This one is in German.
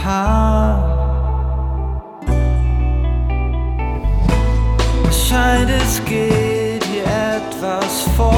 Haar. Es scheint, es geht hier etwas vor.